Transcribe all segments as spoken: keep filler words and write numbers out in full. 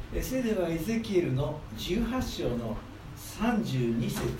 それではエゼキエルのじゅうはち章のさんじゅうに節。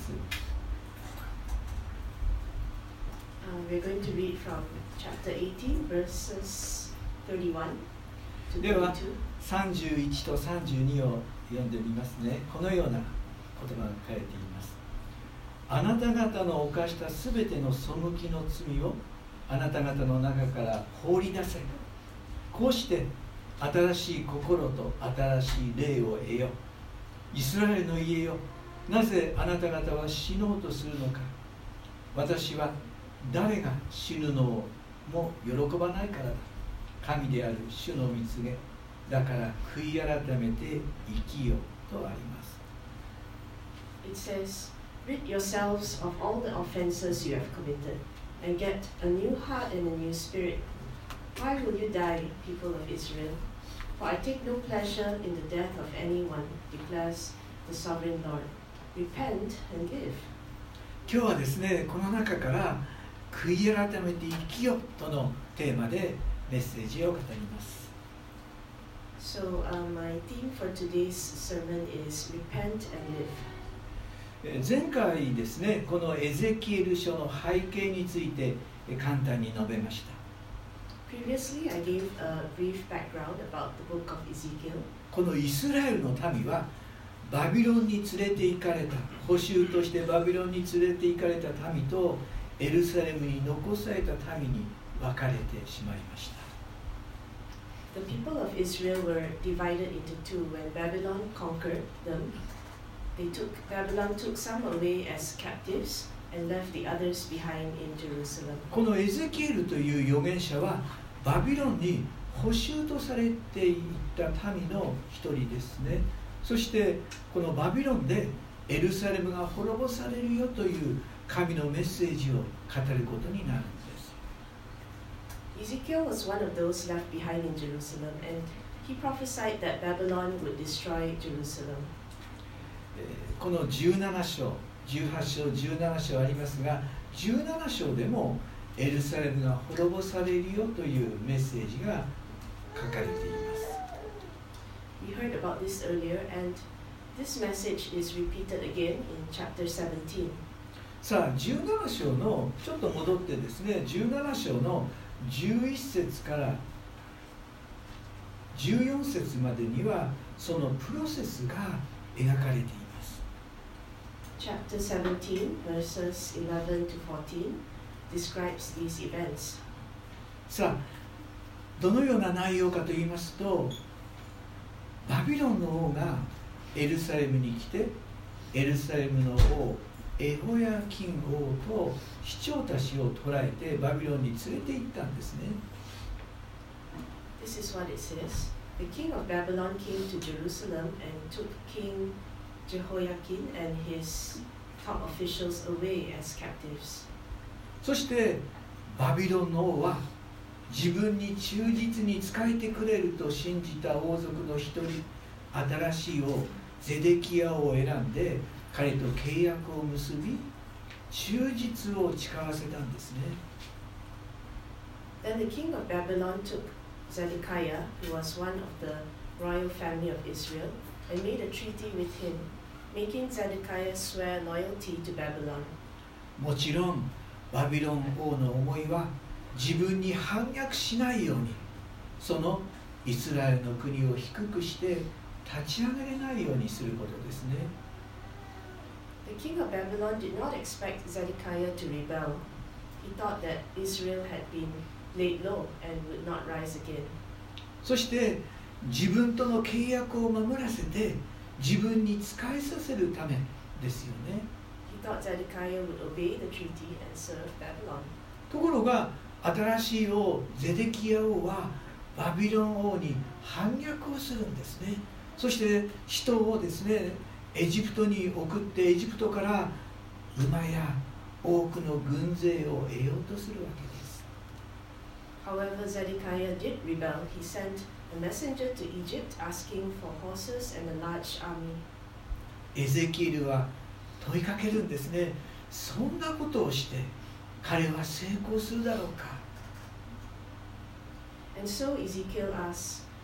Uh, we're going to read from chapter eighteen, verses thirty-one to では thirty-two. さんじゅういちとさんじゅうにを読んでみますね。このような言葉が書かれています。あなた方の犯したすべての背きの罪をあなた方の中から放り出せ。こうして新しい心と新しい霊を得よ。イスラエルの家よ、なぜあなた方は死のうとするのか。私は誰が死ぬのをも喜ばないからだ。神である主の御告げだから、悔い改めて生きよとあります。 It says, Rid yourselves of all the offenses you have committed, and get a new heart and a new spirit. Why will you die, people of Israel? For I take no pleasure in the death of anyone, declares the sovereign Lord. Repent and live. 今日はですね、この中から悔い改めて生きよとのテーマでメッセージを語ります。 So uh, my theme for today's sermon is Repent and live. 前回ですね、このエゼキエル書の背景について簡単に述べました。 Previously, I gave a brief background about the book of Ezekiel. このイスラエルの民はバビロンに連れて行かれた、捕囚としてバビロンに連れて行かれた民とエルサレムに残された民に分かれてしまいました。 The people of Israel were divided into two when Babylon conquered them. They took, Babylon took some away as captives and left the others behind in Jerusalem. このエゼキエルという預言者はバビロンに捕囚とされていった民の一人ですね。そしてこのバビロンでエルサレムが滅ぼされるよという神のメッセージを語ることになるんです。 Ezekiel was one of those left behind in Jerusalem, and he prophesied that Babylon would destroy Jerusalem. このじゅうなな章、じゅうはち章、じゅうなな章ありますが、じゅうなな章でもエルサレムが滅ぼされるよというメッセージが書かれています。 We heard about this earlier, and this message is repeated again in chapter seventeen. さあ、じゅうなな章のちょっと戻ってですね、じゅうなな章のじゅういち節からじゅうよん節までにはそのプロセスが描かれています。 Chapter seventeen, verses eleven to fourteen, describes these events. さあ、どのような内容かと言いますと、バビロンの王がエルサレムに来て、エルサレムの王エホヤキン王と市長たちを捕らえてバビロンに連れて行ったんですね。 This is what it says. The king of Babylon came to Jerusalem and took King Jehoiakim and his top officials away as captives. そしてバビロンの王は自分に忠実に仕えてくれると信じた王族の一人、新しい王ゼデキヤを選んで彼と契約を結び、忠実を誓わせたんですね。 Then the king of Babylon took Zedekiah, who was one of the royal family of Israel, and made a treaty with him, making Zedekiah swear loyalty to Babylon. もちろんバビロン王の思いは自分に反逆しないように、そのイスラエルの国を低くして立ち上がれないようにすることですね。 The king of Babylon did not expect Zedekiah to rebel. He thought that Israel had been laid low and would not rise again. そして自分との契約を守らせて自分に仕えさせるためですよね。 He thought Zedekiah would obey the treaty and serve Babylon. ところが新しい王ゼデキヤ王はバビロン王に反逆をするんですね。そして人をですね、エジプトに送ってエジプトから馬や多くの軍勢を得ようとするわけです。 However, Zedekiah did rebel. He sent a messenger to Egypt asking for horses and a large army. エゼキエルは問いかけるんですね。そんなことをして彼は成功するだろうか。 And so Ezekiel asks,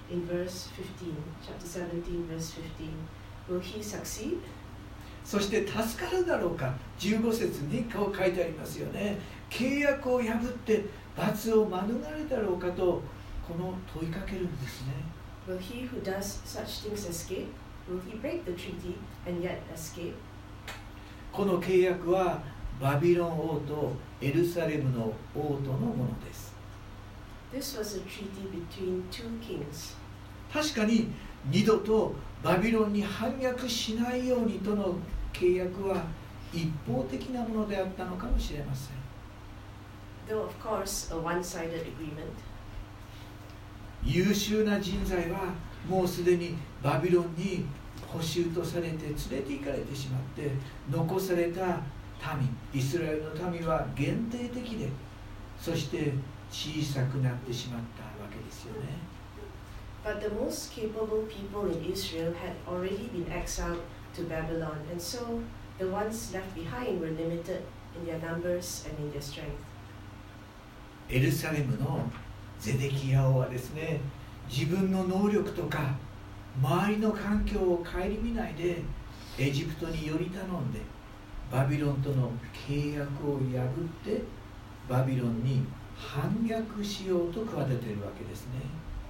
in verse fifteen, chapter seventeen, verse fifteen. Will he succeed? そして助かるだろうか。じゅうご節にこう書いてありますよね。契約を破って罰を免れたろうかとこの問いかけるんですね。 Will he who does such things escape? Will he break the treaty and yet escape? この契約はバビロン王とエルサレムの王とのものです。 This was a treaty between two kings. 確かに二度とバビロンに反逆しないようにとの契約は一方的なものであったのかもしれません。 Though of course a one-sided agreement. 優秀な人材はもうすでにバビロンに捕囚とされて連れて行かれてしまって、残された民、イスラエルの民は限定的で、そして小さくなってしまったわけですよね。 But the most capable people in Israel had already been exiled to Babylon, and so the ones left behind were limited in their numbers and in their strength. エルサレムのゼデキヤ王はですね、自分の能力とか周りの環境を顧みないでエジプトにより頼んでバビロンとの契約を破ってバビロンに反逆しようと企てているわけですね。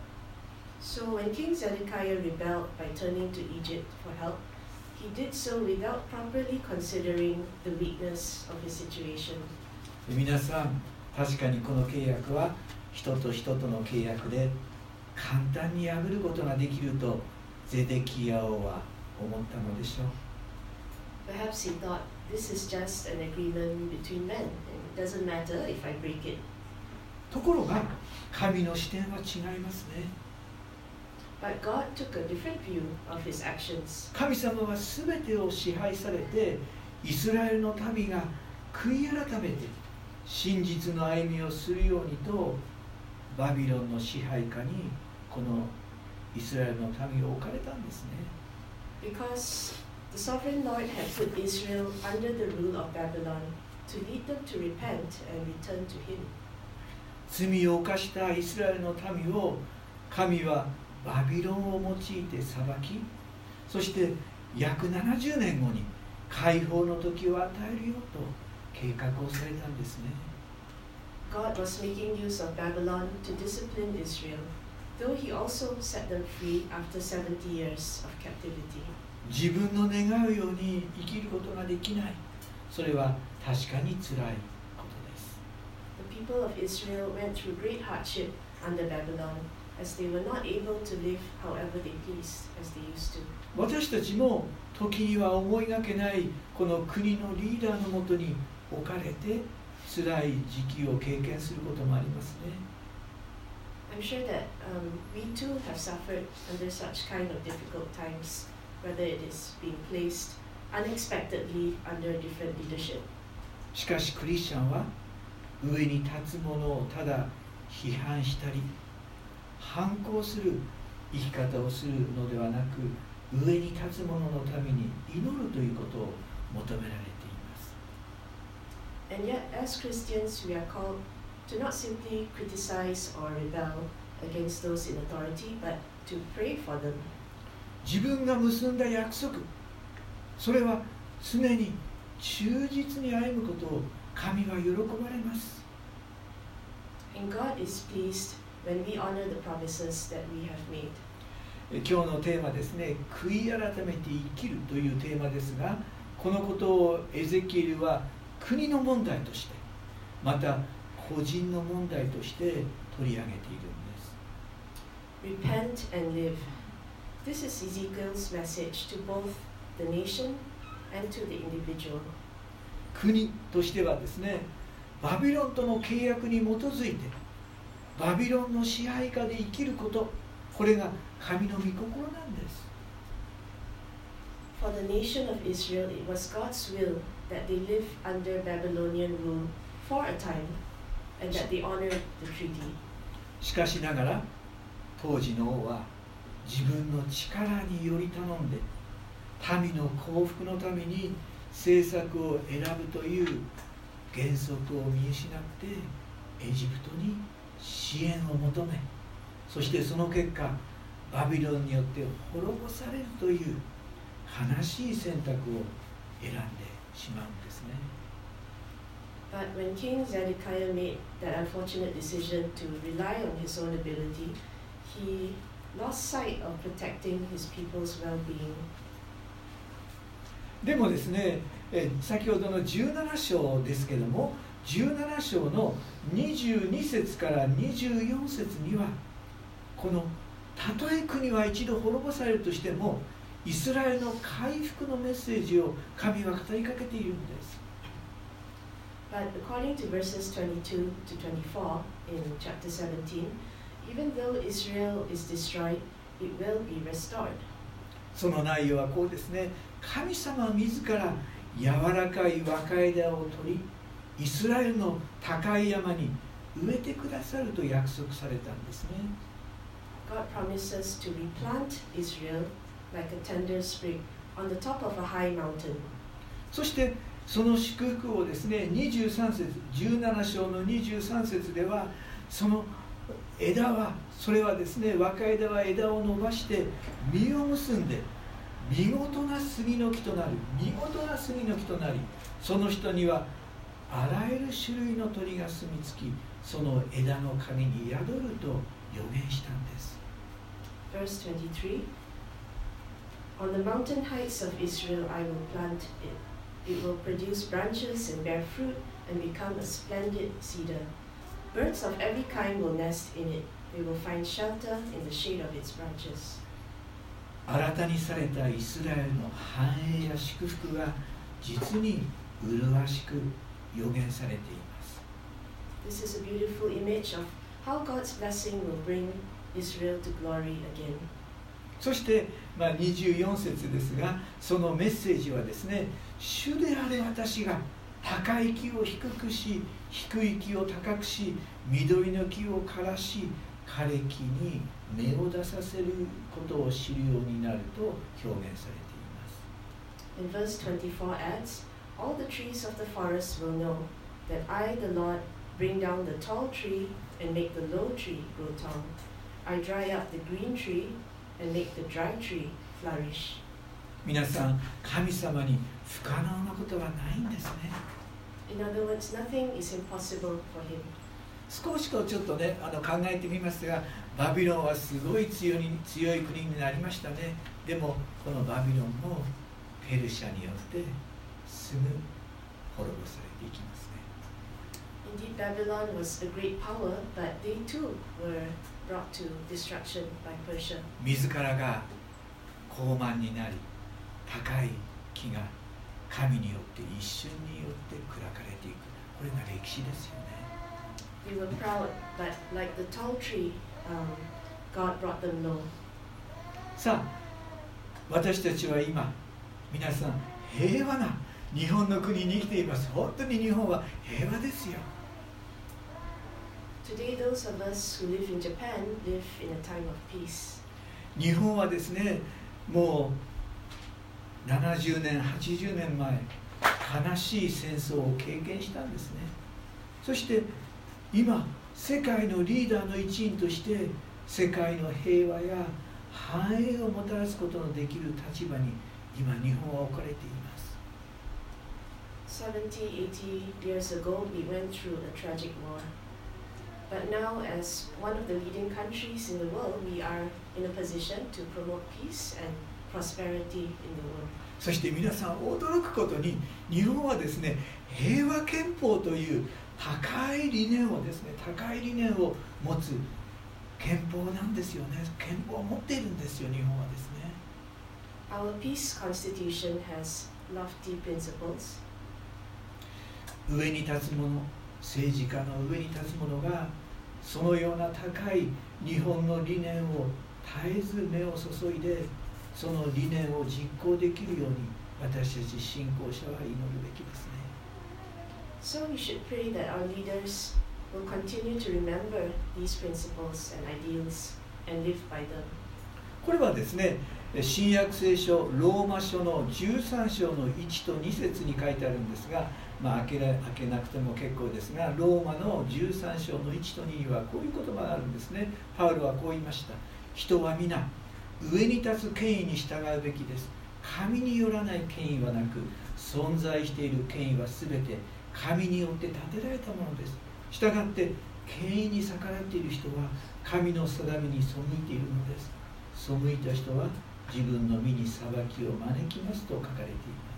So when King Zedekiah rebelled by turning to Egypt for help, he did so without properly considering the weakness of his situation. 皆さん、確かにこの契約は人と人との契約で簡単に破ることができるとゼデキヤ王は思ったのでしょう。 Perhaps he thought this is just an agreement between men, and it doesn't matter if I break it. ところが神の視点は違いますね。 But God took a different view of his actions. 神様はすべてを支配されて、イスラエルの民が悔い改めて真実の歩みをするようにとバビロンの支配下にこのイスラエルの民を置かれたんですね。 Because the sovereign Lord had put Israel under the rule of Babylon to lead them to repent and return to him. 罪を犯したイスラエルの民を神はバビロンを用いて裁き、そして約ななじゅうねんごに解放の時を与えるよと計画をされたんですね。 God was making use of Babylon to discipline Israel, though he also set them free after seventy years of captivity. 自分の願うように生きることができない。それは確かにつらいことです。 The people of Israel went through great hardship under Babylon, as they were not able to live however they pleased, as they used to. 私たちも時には思いがけないこの国のリーダーのもとに置かれて辛い時期を経験することもありますね。 I'm sure that um, we too have suffered under such kind of difficult times, whether it is being placed unexpectedly under different leadership. しかしクリスチャンは上に立つ者をただ批判したり反抗する生き方をするのではなく、上に立つ者のために祈るということを求められています。 And yet, as Christians, we are called to not simply criticize or rebel against those in authority, but to pray for them. 自分が結んだ約束、それは常に忠実に歩むことを神は喜ばれます。 And God is pleased when we honor the promises that we have made. 今日のテーマですね、悔い改めて生きるというテーマですが、このことをエゼキエルは国の問題として、また個人の問題として取り上げているんです。 Repent and live. This is Ezekiel's message to both the nation and to the individual. 国としてはですね、バビロンとの契約に基づいて、バビロンの支配下で生きること、これが神の御心なんです。 For the nation of Israel, it was God's will that they live under Babylonian rule for a time, and that they honored the treaty. しかしながら、当時の王は自分の力により頼んで、民の幸福のために政策を選ぶという原則を見失ってエジプトに支援を求め、そしてその結果バビロンによって滅ぼされるという悲しい選択を選んでしまうんですね。 But when King Zedekiah made that unfortunate decision to rely on his own ability, he lost sight of protecting his people's well-being. でもですね、え先ほどのじゅうなな章ですけども、じゅうなな章のにじゅうに節からにじゅうよん節には、このたとえ国は一度滅ぼされるとしても、イスラエルの回復のメッセージを神は語りかけているんです。 But according to verses twenty-two to twenty-four in chapter seventeen, even though Israel is destroyed, it will be restored. その内容はこうですね。神様自ら柔らかい若枝を取り、イスラエルの高い山に植えてくださると約束されたんですね。 God promises to replant Israel like a tender sprig on the top of a high mountain. そしてその祝福をですね、にじゅうさん節、じゅうなな章のにじゅうさん節では、その枝は、それはですね、若枝は枝を伸ばして実を結んで、見事な杉の木となる、見事な杉の木となり、その人にはあらゆる種類の鳥が住み着き、その枝の陰に宿ると予言したんです。 Verse twenty-three. On the mountain heights of Israel I will plant it. It will produce branches and bear fruit and become a splendid cedar. Birds of every kind will nest in it. They will find shelter in the shade of its branches. 新たにされたイスラエルの繁栄や祝福が実に麗しく予言されています。 This is a beautiful image of how God's blessing will bring Israel to glory again. そして、まあ、にじゅうよん節ですが、そのメッセージはですね、主である私が高い木を低くし、低い木を高くし、緑の木を枯らし、枯れ木に芽を出させることを知るようになると表現されています。 And verse twenty-four adds, All the trees of the forest will know that I, the Lord, bring down the tall tree and make the low tree grow tall. I dry up the green tree and make the dry tree flourish. 皆さん、神様に不可能なことはないんですね。 In other words, nothing is impossible for him. 少しこうちょっとね、あの考えてみますが、バビロンはすごい強い、強い国になりましたね。でもこのバビロンもペルシャによってすぐ滅ぼされていきますね。 Indeed, Babylon was a great power, but they too were brought to destruction by Persia. 自らが高慢になり、高い木が神によって一瞬によって砕かれていく。これが歴史ですよね。 They were proud, but like the tall tree, um, God brought them low. さあ、私たちは今、皆さん、平和な日本の国に生きています。本当に日本は平和ですよ。 Today, those of us who live in Japan live in a time of peace. 日本はですね、もうななじゅうねん、はちじゅうねんまえ、悲しい戦争を経験したんですね。そして今、世界のリーダーの一員として世界の平和や繁栄をもたらすことのできる立場に今日本は置かれています。 seventy, eighty years ago, we went through a tragic war. But now, as one of the leading countries in the world, we are in a position to promote peace and prosperity in the world. そして皆さん驚くことに、日本はですね、平和憲法という高い理念をですね、高い理念を持つ憲法なんですよね。憲法を持っているんですよ、日本はですね。 Our peace constitution has lofty principles. 上に立つ者、政治家の上に立つ者がそのような高い日本の理念を絶えず目を注いで、その理念を実行できるように私たち信仰者は祈るべきですね。 So we should pray that our leaders will continue to remember these principles and ideals and live by them. これはですね、新約聖書ローマ書のじゅうさん章のいちとに節に書いてあるんですが、まあ、開けら、開けなくても結構ですが、ローマのじゅうさん章のいちとににはこういう言葉があるんですね。パウロはこう言いました。人は皆上に立つ権威に従うべきです。神によらない権威はなく、存在している権威はすべて神によって立てられたものです。したがって権威に逆らっている人は神の定めに背いているのです。背いた人は自分の身に裁きを招きますと書かれています。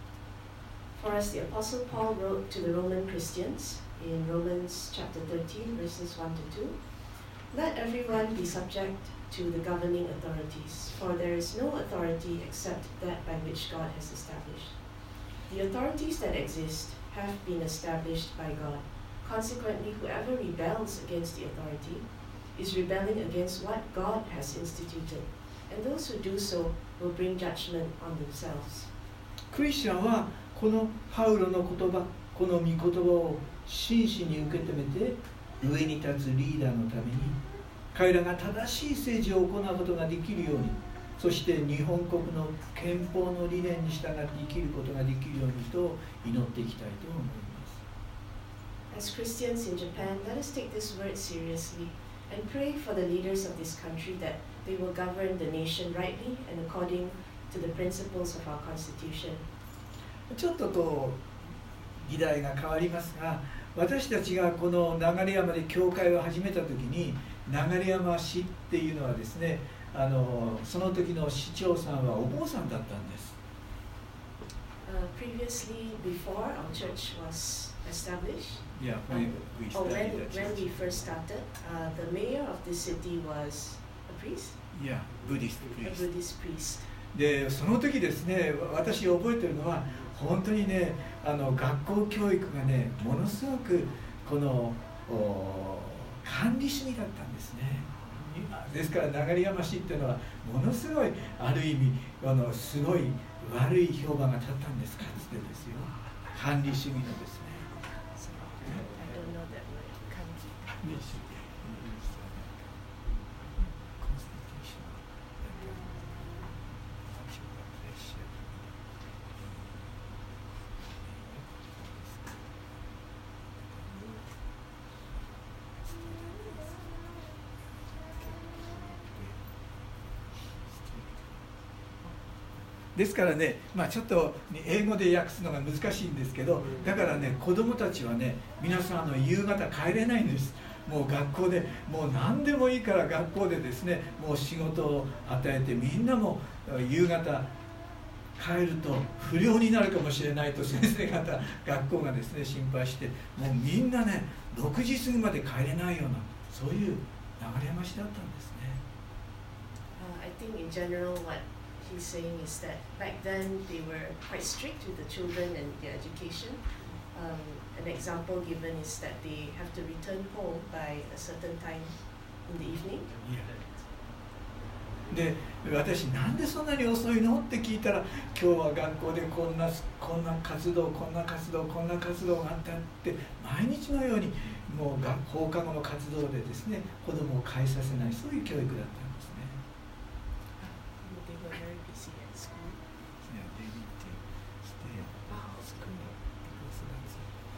For as the Apostle Paul wrote to the Roman Christians in Romans chapter thirteen, verses one to two, let everyone be subject to the governing authorities, for there is no authority except that by which God has established. The authorities that exist have been established by God. Consequently, whoever rebels against the authority is rebelling against what God has instituted, and those who do so will bring judgment on themselves. クリスチャンはこのパウロの言葉、この御言葉を真摯に受け止めて、上に立つリーダーのために彼らが正しい政治を行うことができるように、そして日本国の憲法の理念に従って生きることができるようにと祈っていきたいと思います。 As Christians in Japan, let us take this word seriously and pray for the leaders of this country that they will govern the nation rightly and according to the principles of our Constitution. ちょっとこう議題が変わりますが、私たちがこの流山で教会を始めた時に、流山市っていうのはですね、あのその時の市長さんはお坊さんだったんです。 Uh, previously, before our church was established, yeah, when we or when, started when we first started, uh, the mayor of the city was a priest. Yeah, Buddhist priest. A Buddhist priest. で、その時ですね、私覚えてるのは、本当にね、あの学校教育がね、ものすごくこの管理主義だったんですね。ですから流山市っていうのはものすごいある意味あのすごい悪い評判が立ったんですかつてですよ。管理主義のですね。ですからね、まあ、ちょっと英語で訳すのが難しいんですけど、だからね、子供たちはね、皆さんあの夕方帰れないんです。もう学校でもう何でもいいから学校でですね、もう仕事を与えて、みんなも夕方帰ると不良になるかもしれないと先生方、学校がですね心配して、もうみんなねろくじ過ぎまで帰れないような、そういう流山市だったんですね。 Uh, I think in general what he's saying is that back then they were quite strict with the children and their education. Um, an example given is that they have to return home by a certain time in the evening. Yeah. で、私なんでそんなに遅いのって聞いたら、今日は学校でこんなこんな活動こんな活動こんな活動があったって毎日のようにもう放課後の活動でですね、子供を帰させない、そういう教育だったんですね。 They were very busy at school. Yeah, they need to stay at school because that's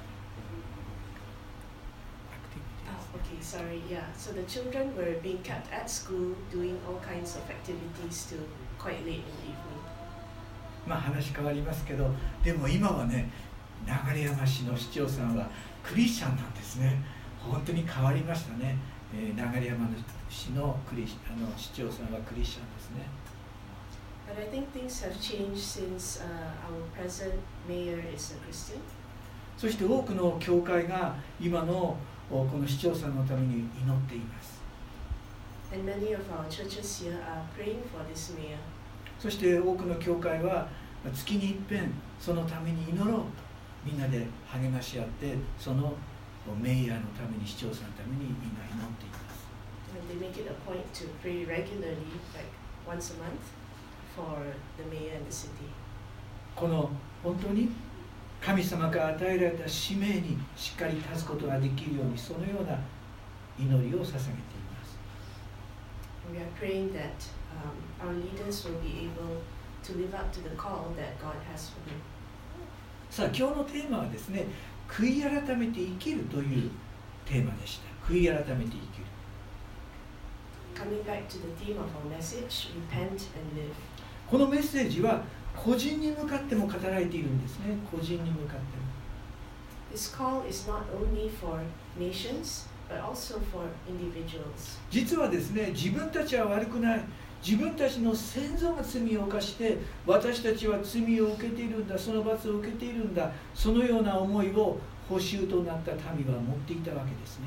activities. Oh, okay, sorry, yeah. So the children were being kept at school doing all kinds of activities till quite late in the evening. まあ話変わりますけど、でも今はね、流山市の市長さんはクリスチャンなんですね。本当に変わりましたね。えー、流山市のクリあの市長さんはクリスチャンですね。 But I think things have changed since、uh, our present mayor is a Christian. そして多くの教会が今のこの市長さんのために祈っています。 And many of our churches here are praying for this mayor. そして多くの教会は月に一遍そのために祈ろうとみんなで励まし合って、そのメイヤーのために、市長さんのためにみんな祈っています。 And they make it a point to pray regularly, like once a month, for the mayor and the city. この本当に神様から与えられた使命にしっかり立つことができるように、そのような祈りを捧げています。 We are praying that um, our leaders will be able to live up to the call that God has for them. さあ、今日のテーマはですね、悔い改めて生きるというテーマでした。悔い改めて生きる。 coming back to the theme of our message, repent and live. このメッセージは個人に向かっても語られているんですね。個人に向かっても。 This call is not only for nations, but also for individuals. 実はですね、自分たちは悪くない。自分たちの先祖が罪を犯して、私たちは罪を受けているんだ、その罰を受けているんだ、そのような思いを報酬となった民は持っていたわけですね。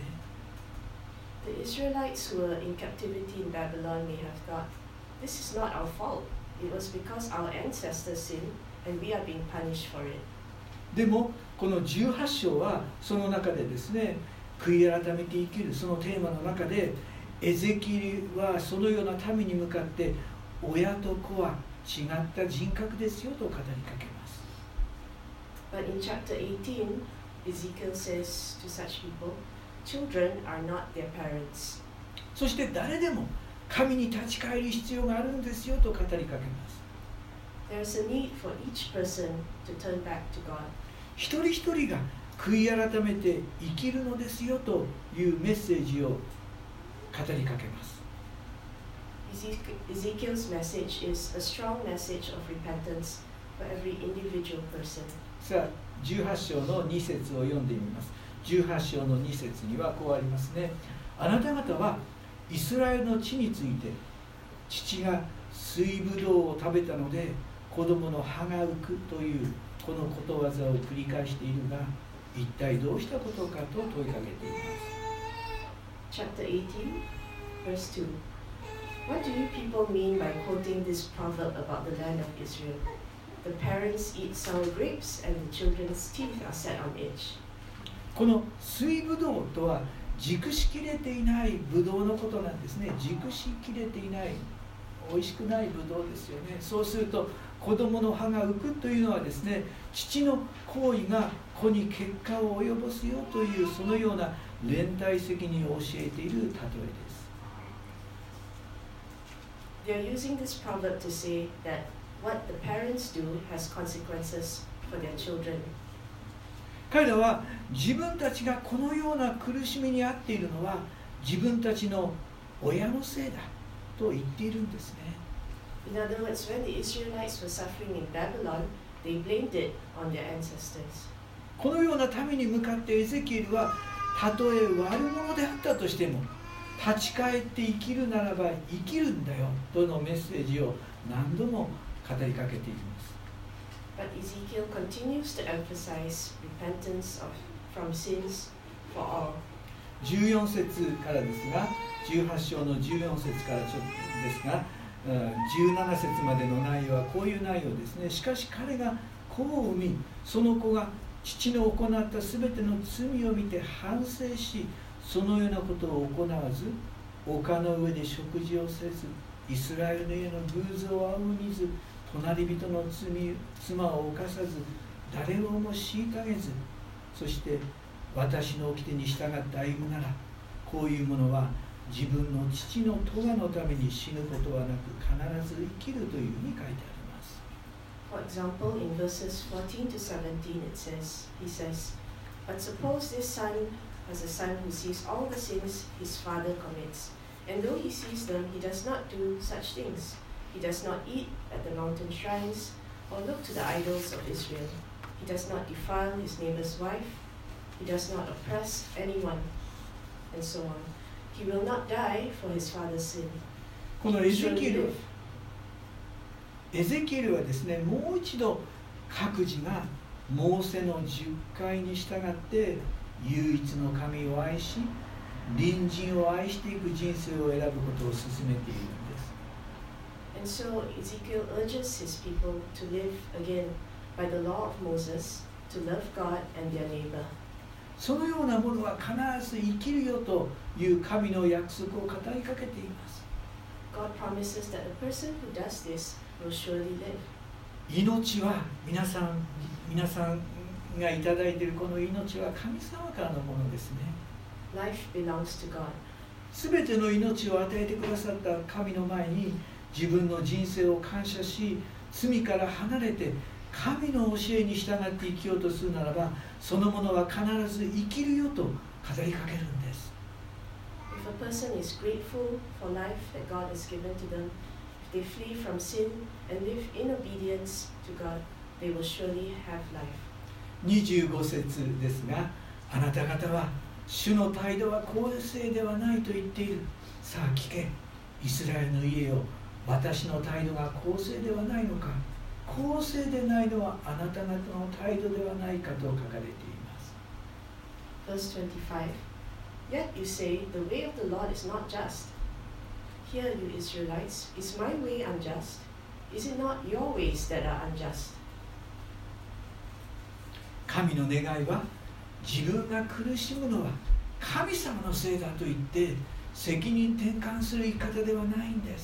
The Israelites who were in captivity in Babylon may have thought, this is not our fault. It was because our ancestors sinned and we are being punished for it. でもこのじゅうはち章はその中でですね、悔い改めて生きるそのテーマの中で、エゼキエルはそのような民に向かって親と子は違った人格ですよと語りかけます。 But in chapter eighteen, Ezekiel says to such people, children are not their parents. そして誰でも神に立ち返る必要があるんですよと語りかけます。 There is a need for each person to turn back to God. 一人一人が悔い改めて生きるのですよというメッセージを語りかけます。 Ezekiel's message is a strong message of repentance for every individual person. さあ、じゅうはち章のに節を読んでみます。じゅうはち章のに節にはこうありますね。あなた方はイスラエルの地について、父が水ぶどうを食べたので子供の歯が浮くというこのことわざを繰り返しているが、一体どうしたことかと問いかけています。 Chapter eighteen, verse two. What do you people mean by quoting this proverb about the land of Israel? The parents eat sour grapes and the children's teeth are set on edge. この水ぶどうとは熟しきれていないぶどうのことなんですね。熟しきれていない、美味しくないぶどうですよね。そうすると子供の歯が浮くというのはですね、父の行為が子に結果を及ぼすよというそのような連帯責任を教えている例えです。 They are using this proverb to say that what the parents do has consequences for their children. 彼らは自分たちがこのような苦しみに遭っているのは自分たちの親のせいだと言っているんですね。 In other words, when the Israelites were suffering in Babylon, they blamed it on their ancestors. このような民に向かってエゼキエルは、たとえ悪者であったとしても立ち返って生きるならば生きるんだよとのメッセージを何度も語りかけています。 But Ezekiel continues to emphasize repentance of, from sins for all. じゅうよん節からですが、じゅうはち章のじゅうよん節からちょっとですが、じゅうなな節までの内容はこういう内容ですね。しかし彼が子を産み、その子が父の行ったすべての罪を見て反省し、そのようなことを行わず、丘の上で食事をせず、イスラエルの家の偶像を仰ぎず、隣人の罪妻を犯さず、誰をも虐げず、そして私の掟に従って歩むなら、こういうものは自分の父の咎のために死ぬことはなく必ず生きるというふうに書いてあります。 For example, in verses fourteen to seventeen it says, he says, But suppose this son has a son who sees all the sins his father commits, and though he sees them, he does not do such things. He does not eat at the mountain shrines or look to the idols of Israel. He does not defile his neighbor's wife. He does not oppress anyone, and so on. He will not die for his father's sin. このエゼキエル、エゼキエルはですね、もう一度各自がモーセの十戒に従って唯一の神を愛し、隣人を愛していく人生を選ぶことを勧めているんです。 And so Ezekiel urges his people to live again by the law of Moses, to love God and their neighbor. そのようなものは必ず生きるよという神の約束を語りかけています。 God promises that a person who does this will surely live. 命は皆さん、皆さんがいただいているこの命は神様からのものですね。 Life belongs to God. すべての命を与えてくださった神の前に自分の人生を感謝し、罪から離れて神の教えに従って生きようとするならば、そのものは必ず生きるよと語りかけるんです。 If a a person is grateful for life that God has given to them, if they flee from sin and live in obedience to God, they will surely have life. にじゅうご節ですが、あなた方は主の態度は公正ではないと言っている。さあ聞け、イスラエルの家よ、私の態度が公正ではないのか。公正でないのはあなた方の態度ではないかと書かれています。 Verse twenty-five. Yet you say, the way of the Lord is not just. Hear you Israelites, is my way unjust? Is it not your ways that are unjust? 神の願いは自分が苦しむのは神様のせいだと言って責任転換する言い方ではないんです。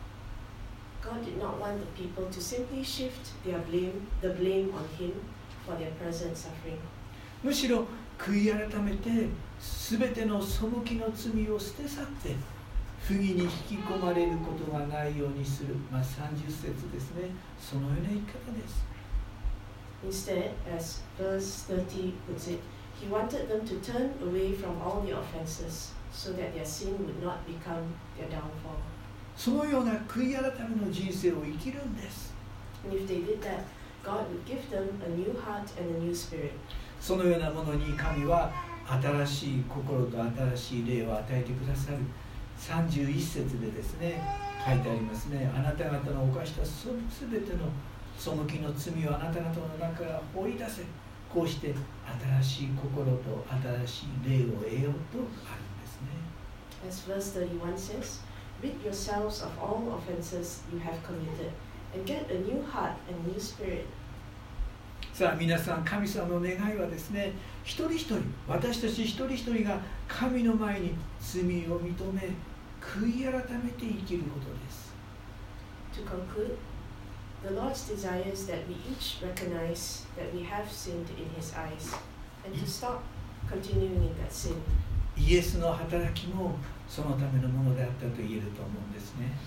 God did not want the people to simply shift their blame, the blame on him for their present suffering. むしろ悔い改めてすべての背きの罪を捨て去って不義に引き込まれることがないようにする、まあ、さんじゅっ節ですね。そのような言い方です。 Instead, as verse thirty puts it, he wanted them to turn away from all their offenses so that their sin would not become their downfall. そのような悔い改めの人生を生きるんです。 And if they did that, God would give them a new heart and a new spirit. そのようなものに神は新しい心と新しい霊を与えてくださる。さんじゅういち節でですね、書いてありますね。あなた方の犯したすべての背きの罪をあなた方の中から放り出せ。こうして新しい心と新しい霊を得ようとあるんですね。 As verse thirty-one says, rid yourselves of all offenses you have committed, and get a new heart and new spirit. さあ皆さん、神様の願いはですね、一人一人、私たち一人一人が神の前に罪を認め、悔い改めて生きることです。 To conclude, the Lord's desire is that we each recognize that we have sinned in His eyes, and to stop continuing in that sin. イエスの働きもそのためのものであったと言えると思うんですね。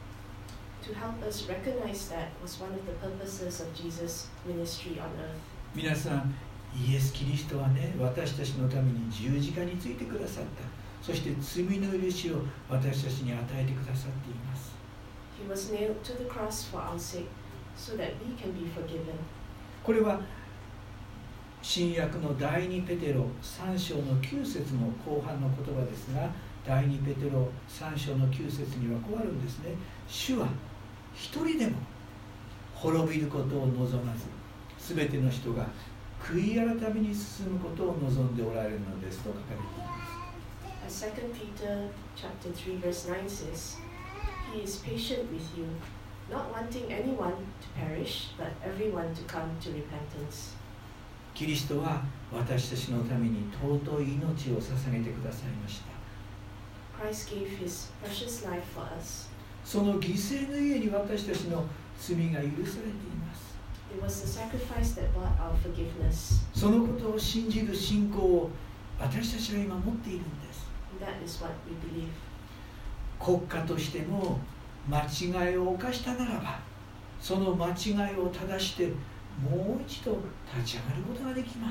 To help us recognize that was one of the purposes of Jesus' ministry on earth. 皆さん、イエス・キリストはね、私たちのために十字架についてくださった。そして罪の許しを私たちに与えてくださっています。 He was nailed to the cross for our sake, so that we can be forgiven. これは新約の第二ペテロさん章のきゅう節の後半の言葉ですが、第二ペテロさん章のきゅう節にはこうあるんですね。主は一人でも滅びることを望まず、すべての人が悔い改めに進むことを望んでおられるのですと書かれています。 As Second Peter chapter three verse nine says, He is patient with you, not wanting anyone to perish, but everyone to come to repentance. キリストは私たちのために尊い命を捧げてくださいました。 Christ gave His precious life for us. その犠牲のゆえに私たちの罪が許されています。 It was the sacrifice that brought our forgiveness. そのことを信じる信仰を私たちは今持っているんです。 And that is what we believe. 国家としても間違いを犯したならば、その間違いを正してもう一度立ち上がることができます。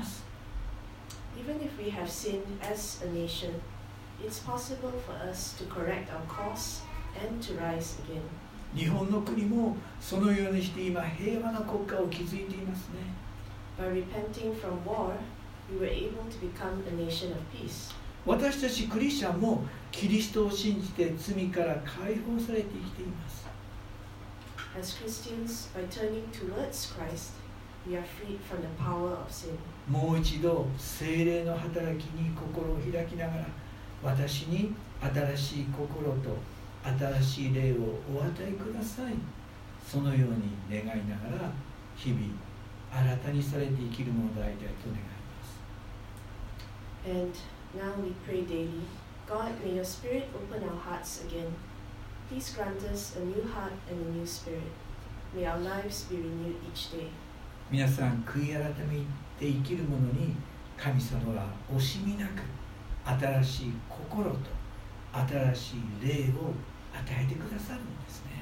Even if we have sinned as a nation, it's possible for us to correct our course and to rise again. 日本の国もそのようにして今平和な国家を築いていますね。 By repenting from war, we were able to become a nation of peace. 私たちクリスチャンもキリストを信じて罪から解放されて生きています。 As Christians, by turning towards Christ, we are freed from the power of sin. もう一度聖霊の働きに心を開きながら、私に新しい心と新しい霊をお与えください。そのように願いながら日々新たにされて生きるものでありたいと願います。 And now we pray daily, God, may your Spirit open our hearts again. Please grant us a new heart and a new spirit. May our lives be renewed each day. 皆さん、悔い改めて生きる者に神様は惜しみなく新しい心と新しい霊を与えてくださるんですね。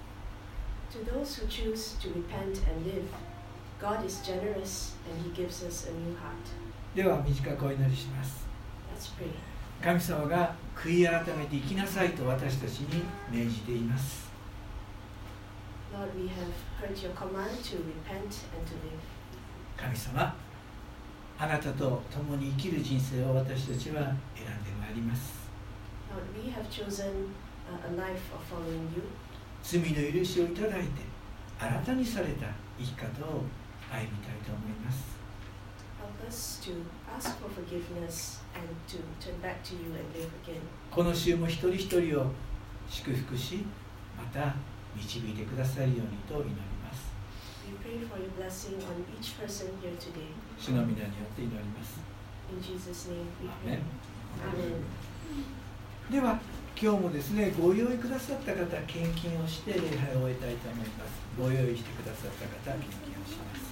To those who choose to repent and live, God is generous and He gives us a new heart. では短くお祈りします。 Let's pray. 神様が悔い改めて生きなさいと私たちに命じています。 Lord, we have heard your command to repent and to live. 神様、あなたと共に生きる人生を私たちは選んでまいります。 Lord, we have chosen a life of following you. 罪の許しをいただいて新たにされた生き方を歩みたいと思います。 Help us to ask for forgiveness and to turn back to you and live again. この週も一人一人を祝福し、また導いてくださるようにと祈ります。 We pray for your blessing on each person here today. 主の皆によって祈ります。 In Jesus' name we アーメ pray. ン。 Amen. では今日もですね、ご用意くださった方、献金をして礼拝を終えたいと思います。ご用意してくださった方、献金をします。